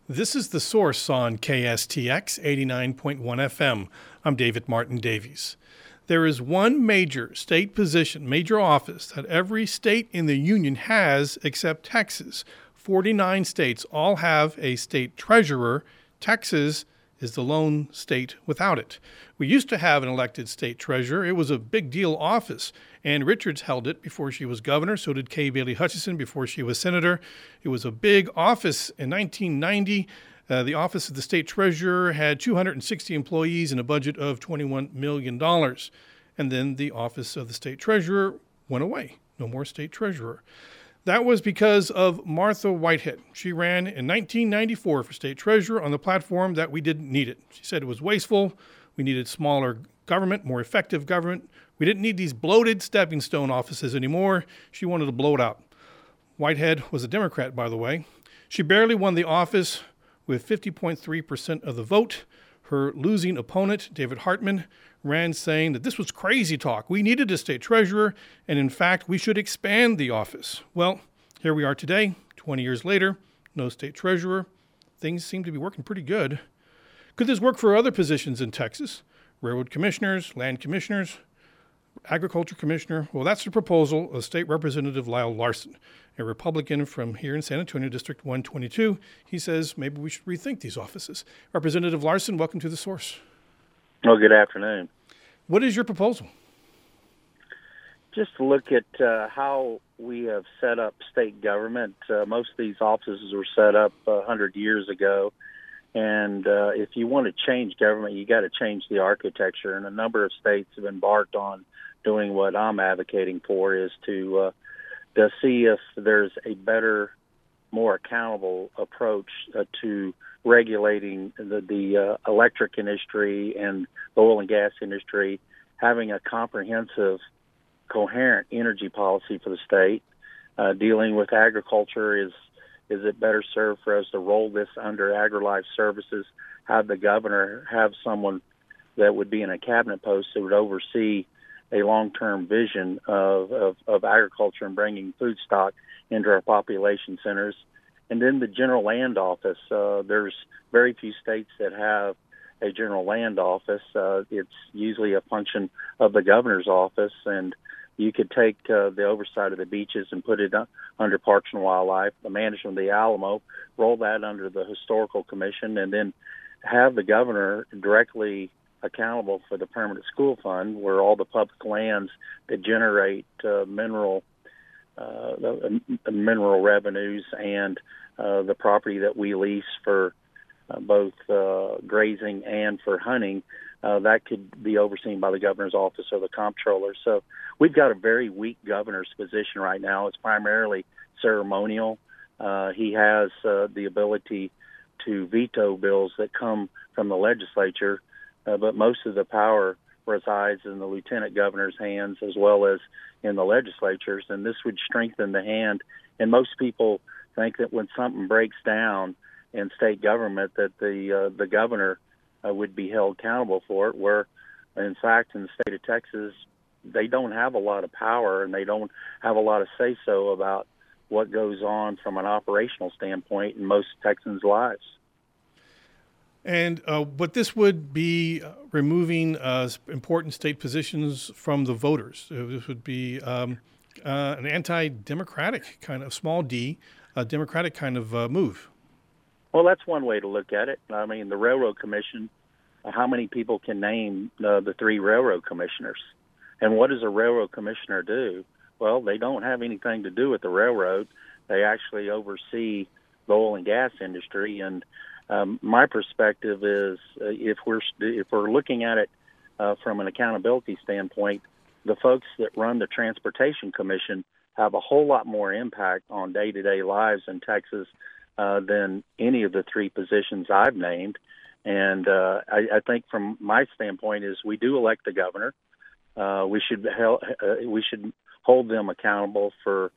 This is The Source on KSTX 89.1 FM. I'm David Martin Davies. There is one major state position, major office, that every state in the union has except Texas. 49 states all have a state treasurer. Texas is the lone state without it. We used to have an elected state treasurer. It was a big deal office. Ann Richards held it before she was governor. So did Kay Bailey Hutchison before she was senator. It was a big office. In 1990, the office of the state treasurer had 260 employees and a budget of $21 million. And then the office of the state treasurer went away. No more state treasurer. That was because of Martha Whitehead. She ran in 1994 for state treasurer on the platform that we didn't need it. She said it was wasteful. We needed smaller government, more effective government. We didn't need these bloated stepping stone offices anymore. She wanted to blow it out. Whitehead was a Democrat, by the way. She barely won the office with 50.3% of the vote. Her losing opponent, David Hartman, ran saying that this was crazy talk. We needed a state treasurer, and in fact, we should expand the office. Well, here we are today, 20 years later, no state treasurer. Things seem to be working pretty good. Could this work for other positions in Texas? Railroad commissioners, land commissioners, agriculture commissioner? Well, that's the proposal of State Representative Lyle Larson, a Republican from here in San Antonio, District 122. He says maybe we should rethink these offices. Representative Larson, welcome to The Source. Well, good afternoon. What is your proposal? Just to look at how we have set up state government. Most of these offices were set up 100 years ago. And if you want to change government, you got to change the architecture. And a number of states have embarked on doing what I'm advocating for, is to see if there's a better, more accountable approach to regulating the electric industry and the oil and gas industry, having a comprehensive, coherent energy policy for the state. Dealing with agriculture, is it better served for us to roll this under AgriLife Services, have the governor have someone that would be in a cabinet post that would oversee a long-term vision of agriculture and bringing food stock into our population centers. And then the general land office. There's very few states that have a general land office. It's usually a function of the governor's office, and you could take the oversight of the beaches and put it under Parks and Wildlife, the management of the Alamo, roll that under the Historical Commission, and then have the governor directly accountable for the Permanent School Fund, where all the public lands that generate mineral revenues and the property that we lease for both grazing and for hunting, that could be overseen by the governor's office or the comptroller. So we've got a very weak governor's position right now. It's primarily ceremonial. He has the ability to veto bills that come from the legislature, but most of the power resides in the lieutenant governor's hands as well as in the legislatures, and this would strengthen the hand. And most people think that when something breaks down in state government, that the governor would be held accountable for it, where, in fact, in the state of Texas, they don't have a lot of power and they don't have a lot of say-so about what goes on from an operational standpoint in most Texans' lives. And but this would be removing important state positions from the voters. This would be an anti-democratic kind of, small d, a democratic kind of move. Well, that's one way to look at it. I mean, the Railroad Commission, how many people can name the three railroad commissioners? And what does a railroad commissioner do? Well, they don't have anything to do with the railroad. They actually oversee the oil and gas industry. And my perspective is, if we're looking at it from an accountability standpoint, the folks that run the Transportation Commission have a whole lot more impact on day-to-day lives in Texas than any of the three positions I've named. And I think from my standpoint is, we do elect the governor. We should hold them accountable for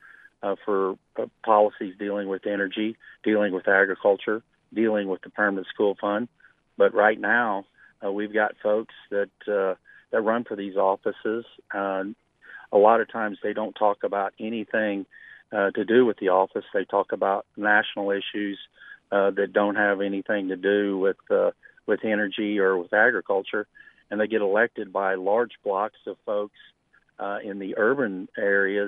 policies dealing with energy, dealing with agriculture, dealing with the Permanent School Fund. But right now, we've got folks that run for these offices. A lot of times they don't talk about anything to do with the office. They talk about national issues, that don't have anything to do with energy or with agriculture, and they get elected by large blocks of folks in the urban areas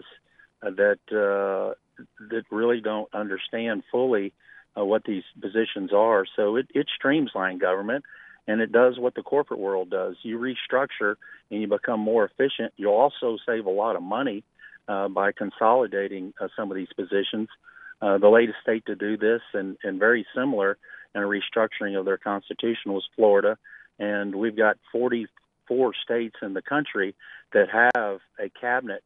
that really don't understand fully what these positions are. So it streamlines government, and it does what the corporate world does. You restructure and you become more efficient. You'll also save a lot of money by consolidating some of these positions. The latest state to do this, and very similar in a restructuring of their constitution, was Florida. And we've got 44 states in the country that have a cabinet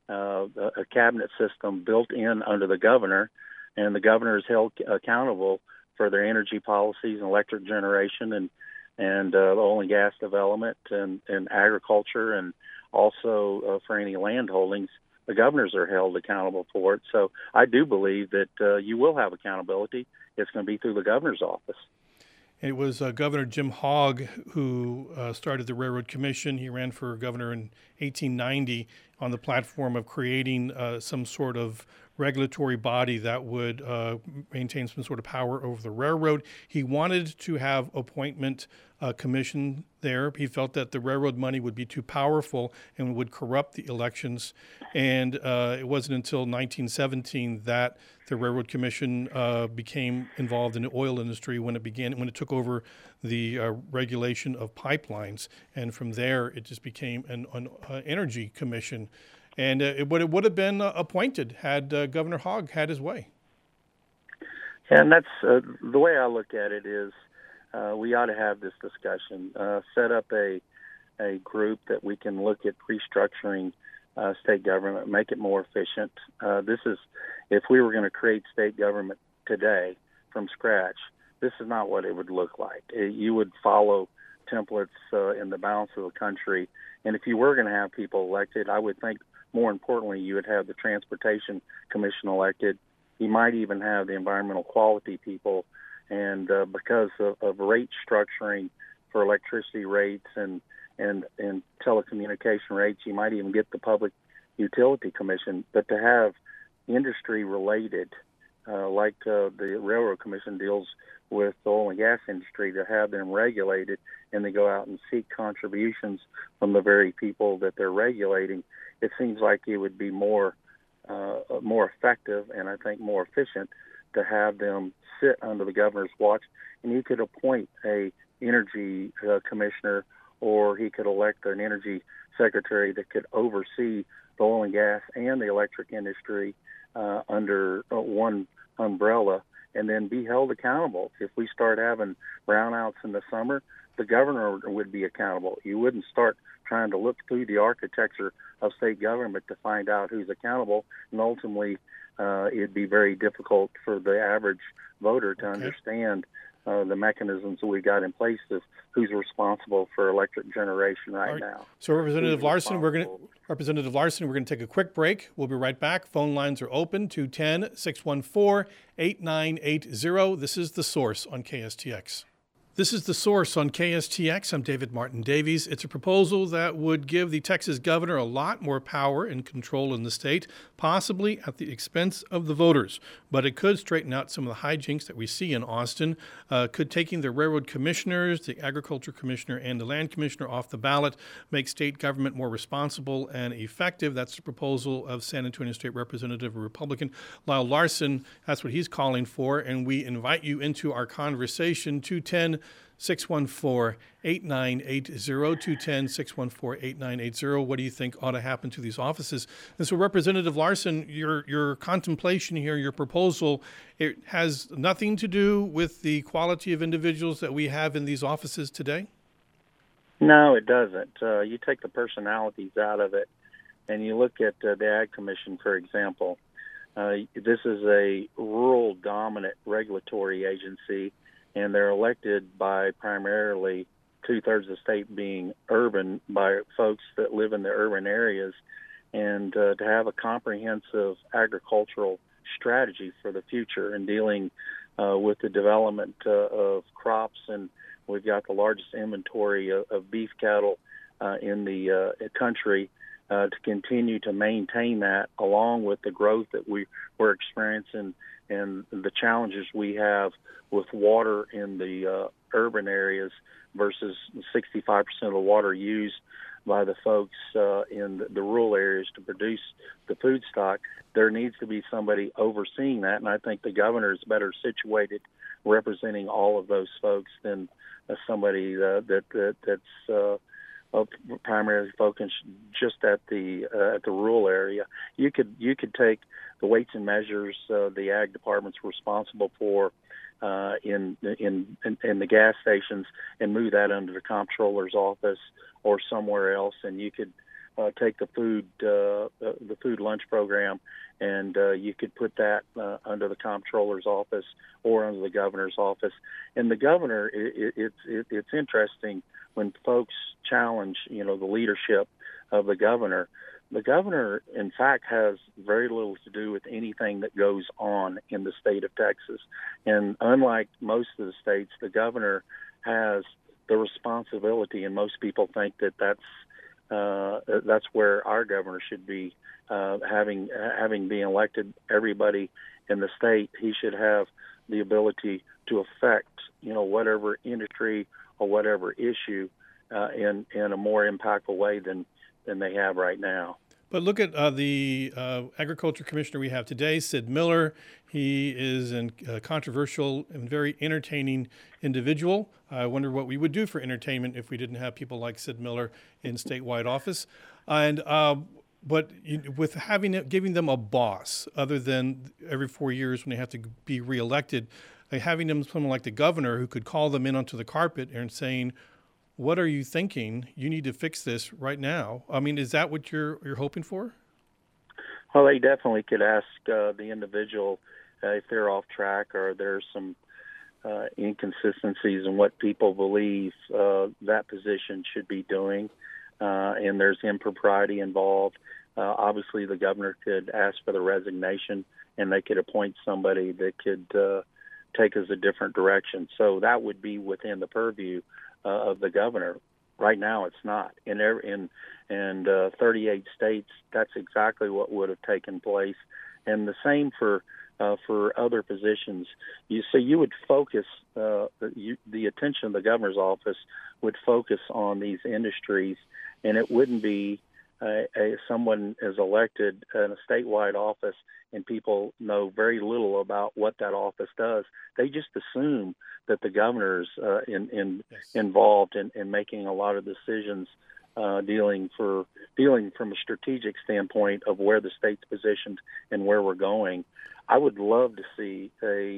system built in under the governor, and the governor is held accountable for their energy policies and electric generation and oil and gas development and agriculture, and also for any land holdings. The governors are held accountable for it. So I do believe that you will have accountability. It's going to be through the governor's office. It was Governor Jim Hogg who started the Railroad Commission. He ran for governor in 1890 on the platform of creating some sort of regulatory body that would maintain some sort of power over the railroad. He wanted to have appointment commission there. He felt that the railroad money would be too powerful and would corrupt the elections. And it wasn't until 1917 that the Railroad Commission became involved in the oil industry when it took over the regulation of pipelines. And from there, it just became an energy commission. And it would have been appointed had Governor Hogg had his way. And that's the way I look at it is we ought to have this discussion, set up a group that we can look at restructuring state government, make it more efficient. If we were going to create state government today from scratch, this is not what it would look like. You would follow templates in the balance of the country. And if you were going to have people elected, I would think more importantly, you would have the Transportation Commission elected. You might even have the environmental quality people. And because of rate structuring for electricity rates and telecommunication rates, you might even get the Public Utility Commission. But to have industry related, like the Railroad Commission deals with the oil and gas industry, to have them regulated and they go out and seek contributions from the very people that they're regulating, it seems like it would be more effective and I think more efficient to have them sit under the governor's watch. And you could appoint a energy commissioner, or he could elect an energy secretary that could oversee the oil and gas and the electric industry under one umbrella, and then be held accountable. If we start having brownouts in the summer, the governor would be accountable. You wouldn't start trying to look through the architecture of state government to find out who's accountable, and ultimately it'd be very difficult for the average voter to understand the mechanisms that we got in place of who's responsible for electric generation right now. So Representative Larson, we're going to take a quick break. We'll be right back. Phone lines are open, 210-614-8980. This is The Source on KSTX. This is The Source on KSTX. I'm David Martin Davies. It's a proposal that would give the Texas governor a lot more power and control in the state, possibly at the expense of the voters. But it could straighten out some of the hijinks that we see in Austin. Could taking the railroad commissioners, the agriculture commissioner, and the land commissioner off the ballot make state government more responsible and effective. That's the proposal of San Antonio State Representative Republican Lyle Larson. That's what he's calling for, and we invite you into our conversation. 210-614-8980, 210-614-8980. What do you think ought to happen to these offices? And so, Representative Larson, your contemplation here, your proposal, it has nothing to do with the quality of individuals that we have in these offices today? No, it doesn't. You take the personalities out of it, and you look at the Ag Commission, for example. This is a rural-dominant regulatory agency, and they're elected by primarily two-thirds of the state being urban, by folks that live in the urban areas. And to have a comprehensive agricultural strategy for the future and dealing with the development of crops, and we've got the largest inventory of beef cattle in the country, to continue to maintain that along with the growth that we're experiencing and the challenges we have with water in the urban areas versus 65% of the water used by the folks in the rural areas to produce the food stock. There needs to be somebody overseeing that, and I think the governor is better situated representing all of those folks than somebody that's primarily focused just at the rural area. You could take the weights and measures the ag department's responsible for in the gas stations and move that under the comptroller's office or somewhere else, and you could take the food lunch program and you could put that under the comptroller's office or under the governor's office. And the governor, it's interesting when folks challenge, the leadership of the governor. The governor, in fact, has very little to do with anything that goes on in the state of Texas. And unlike most of the states, the governor has the responsibility, and most people think that that's where our governor should be. Having been elected, everybody in the state, he should have the ability to affect, whatever industry or whatever issue in a more impactful way than they have right now. But look at the agriculture commissioner we have today, Sid Miller. He is a controversial and very entertaining individual. I wonder what we would do for entertainment if we didn't have people like Sid Miller in statewide office. And but with giving them a boss, other than every 4 years when they have to be reelected, having them someone like the governor who could call them in onto the carpet and saying, "What are you thinking? You need to fix this right now." I mean, is that what you're hoping for? Well, they definitely could ask the individual if they're off track or there's some inconsistencies in what people believe that position should be doing, and there's impropriety involved. Obviously, the governor could ask for the resignation, and they could appoint somebody that could take us a different direction. So that would be within the purview of the governor. Right now, it's not. In 38 states, that's exactly what would have taken place, and the same for other positions. You would focus the attention of the governor's office would focus on these industries, and it wouldn't be someone is elected in a statewide office and people know very little about what that office does. They just assume that the governor's involved in making a lot of decisions, dealing from a strategic standpoint of where the state's positioned and where we're going. I would love to see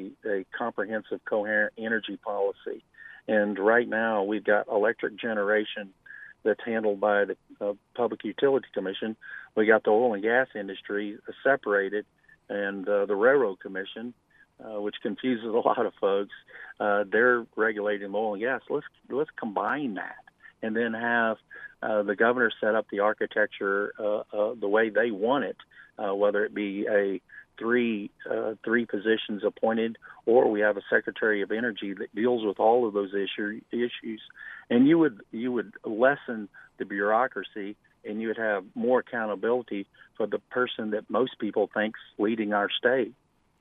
a comprehensive, coherent energy policy. And right now we've got electric generation that's handled by the Public Utility Commission. We got the oil and gas industry separated, and the Railroad Commission, which confuses a lot of folks. They're regulating oil and gas. Let's combine that, and then have the governor set up the architecture the way they want it, whether it be a three positions appointed, or we have a Secretary of Energy that deals with all of those issues, and you would lessen the bureaucracy, and you would have more accountability for the person that most people think's leading our state.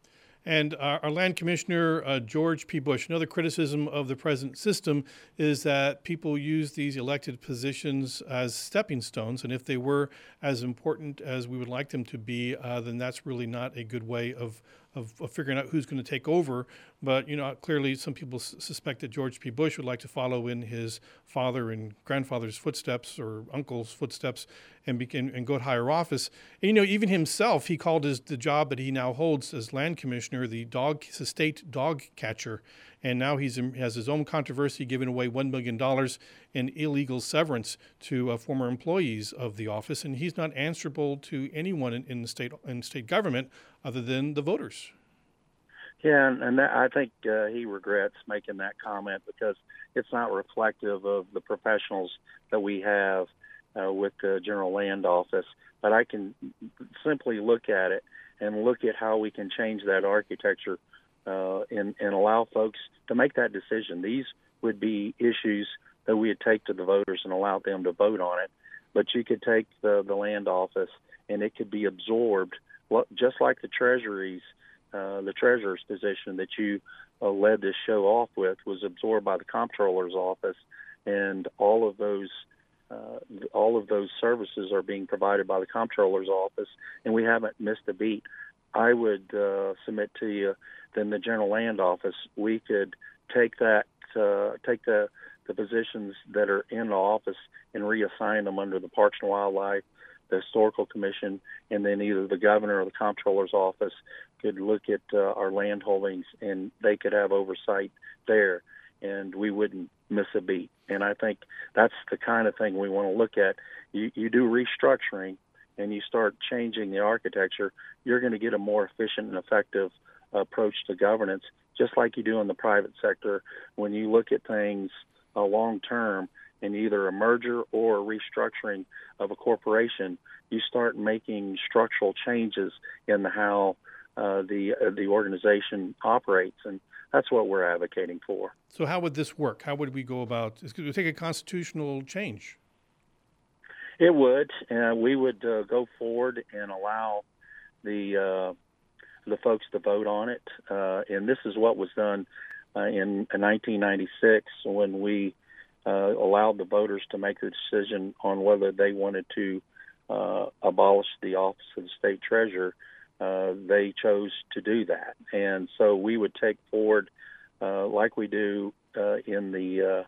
And our land commissioner, George P. Bush, another criticism of the present system is that people use these elected positions as stepping stones. And if they were as important as we would like them to be, then that's really not a good way of figuring out who's going to take over. But, clearly some people suspect that George P. Bush would like to follow in his father and grandfather's footsteps or uncle's footsteps and go to higher office. And, even himself, he called the job that he now holds as land commissioner the state dog catcher. And now he has his own controversy, giving away $1 million in illegal severance to former employees of the office. And he's not answerable to anyone in the state government other than the voters. Yeah, and I think he regrets making that comment because it's not reflective of the professionals that we have with the General Land Office. But I can simply look at it and look at how we can change that architecture and allow folks to make that decision. These would be issues that we would take to the voters and allow them to vote on it. But you could take the land office and it could be absorbed, just like the treasuries the treasurer's position that you led this show off with was absorbed by the comptroller's office, and all of those services are being provided by the comptroller's office, and we haven't missed a beat. I would submit to you that in the general land office, we could take the positions that are in the office and reassign them under the Parks and Wildlife, the Historical Commission, and then either the governor or the comptroller's office could look at our land holdings, and they could have oversight there, and we wouldn't miss a beat. And I think that's the kind of thing we want to look at. You do restructuring and you start changing the architecture, you're going to get a more efficient and effective approach to governance, just like you do in the private sector. When you look at things long term in either a merger or a restructuring of a corporation, you start making structural changes in how the organization operates, and that's what we're advocating for. So how would this work? How would we go about? It would take a constitutional change. It would. We would go forward and allow the folks to vote on it, and this is what was done in 1996 when we allowed the voters to make the decision on whether they wanted to abolish the office of the state treasurer. They chose to do that, and so we would take forward, like we do in the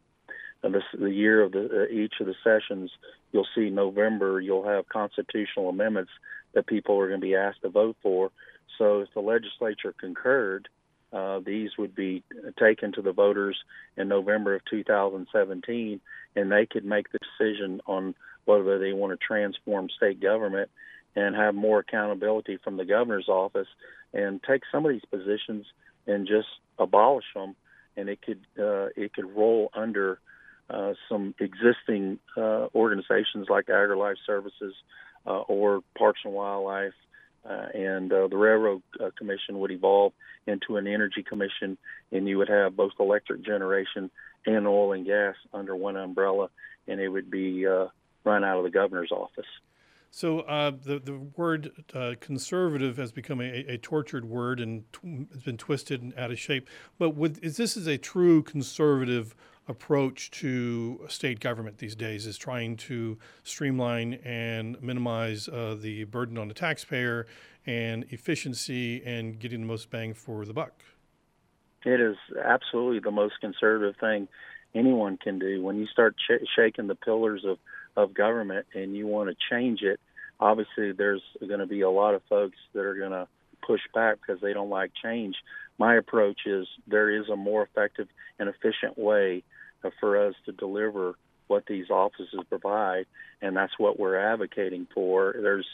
year of each of the sessions. You'll see November. You'll have constitutional amendments that people are going to be asked to vote for. So if the legislature concurred, these would be taken to the voters in November of 2017, and they could make the decision on whether they want to transform state government and have more accountability from the governor's office and take some of these positions and just abolish them, and it could roll under some existing organizations like AgriLife Services or Parks and Wildlife, and the Railroad Commission would evolve into an energy commission, and you would have both electric generation and oil and gas under one umbrella, and it would be run out of the governor's office. So the word conservative has become a tortured word and has been twisted and out of shape. But is this a true conservative approach to state government these days, is trying to streamline and minimize the burden on the taxpayer and efficiency and getting the most bang for the buck? It is absolutely the most conservative thing anyone can do. When you start shaking the pillars of government and you want to change it, obviously there's going to be a lot of folks that are going to push back because they don't like change. My approach is there is a more effective and efficient way for us to deliver what these offices provide, and that's what we're advocating for. There's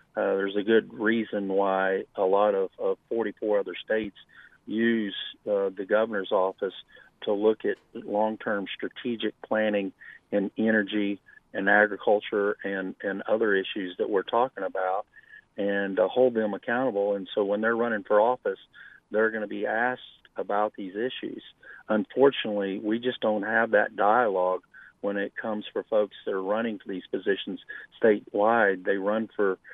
a good reason why a lot of 44 other states use the governor's office to look at long-term strategic planning in energy and agriculture and other issues that we're talking about, and hold them accountable. And so when they're running for office, they're going to be asked about these issues. Unfortunately, we just don't have that dialogue when it comes for folks that are running for these positions statewide. They run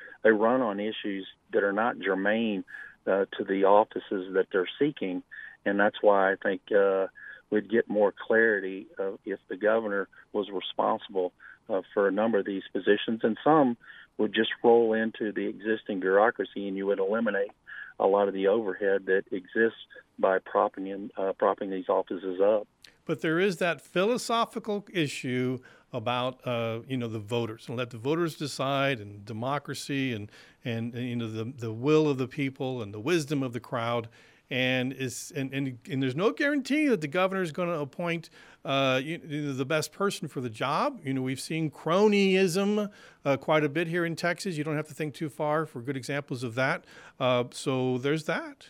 on issues that are not germane to the offices that they're seeking, and that's why I think we'd get more clarity if the governor was responsible for a number of these positions, and some would just roll into the existing bureaucracy, and you would eliminate a lot of the overhead that exists by propping these offices up. But there is that philosophical issue about the voters, and let the voters decide, and democracy, and the will of the people and the wisdom of the crowd. And there's no guarantee that the governor is going to appoint the best person for the job. We've seen cronyism quite a bit here in Texas. You don't have to think too far for good examples of that. So there's that.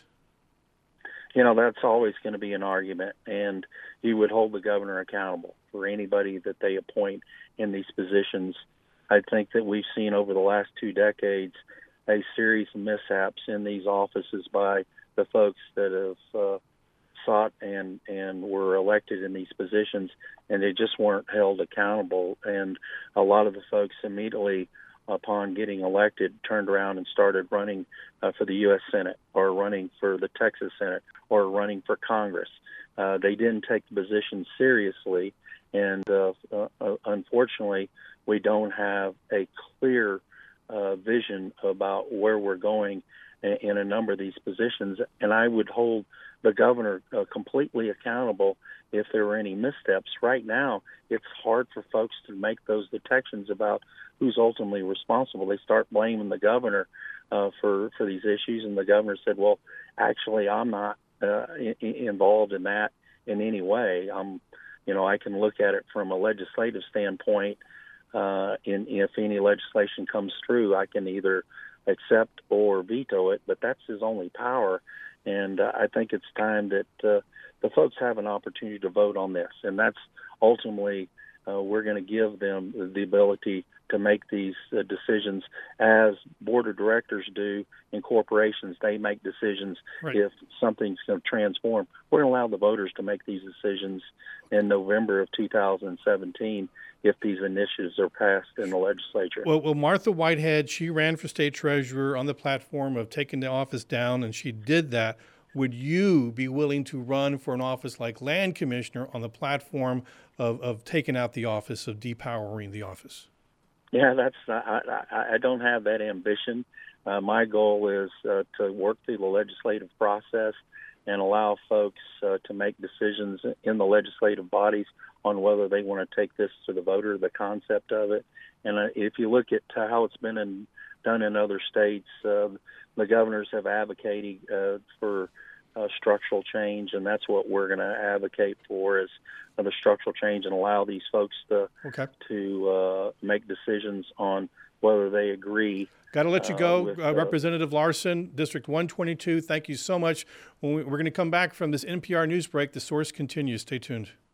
That's always going to be an argument, and you would hold the governor accountable for anybody that they appoint in these positions. I think that we've seen over the last 2 decades a series of mishaps in these offices by the folks that have sought and were elected in these positions, and they just weren't held accountable. And a lot of the folks immediately upon getting elected, turned around and started running for the U.S. Senate or running for the Texas Senate or running for Congress. They didn't take the position seriously, and unfortunately, we don't have a clear vision about where we're going in a number of these positions. And I would hold the governor completely accountable if there were any missteps. Right now, it's hard for folks to make those detections about who's ultimately responsible. They start blaming the governor for these issues, and the governor said, well, actually, I'm not involved in that in any way. I can look at it from a legislative standpoint. If any legislation comes through, I can either accept or veto it, but that's his only power. And I think it's time that the folks have an opportunity to vote on this. And that's ultimately, we're going to give them the ability to make these decisions as board of directors do in corporations. They make decisions right. If something's going to transform. We're going to allow the voters to make these decisions in November of 2017 if these initiatives are passed in the legislature. Well, Martha Whitehead, she ran for state treasurer on the platform of taking the office down, and she did that. Would you be willing to run for an office like land commissioner on the platform of taking out the office, of depowering the office? Yeah, I don't have that ambition. My goal is to work through the legislative process and allow folks to make decisions in the legislative bodies on whether they want to take this to the voter, the concept of it. And if you look at how it's been done in other states, the governors have advocated for structural change, and that's what we're going to advocate for, is the structural change, and allow these folks to make decisions on whether they agree. Got to let you go. Representative Larson, District 122, thank you so much. We're going to come back from this NPR news break. The Source continues. Stay tuned.